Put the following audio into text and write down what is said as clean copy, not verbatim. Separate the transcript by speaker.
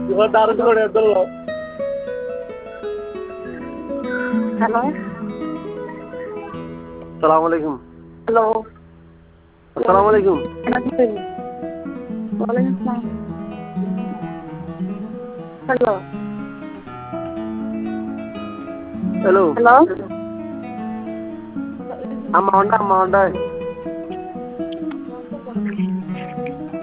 Speaker 1: Daru ko rin ito.
Speaker 2: Hello?
Speaker 1: Assalamualaikum.
Speaker 2: Hello?
Speaker 1: Assalamualaikum.
Speaker 2: Waalaikumsalam. Hello?
Speaker 1: Hello.
Speaker 2: Hello?
Speaker 1: I'm Honda.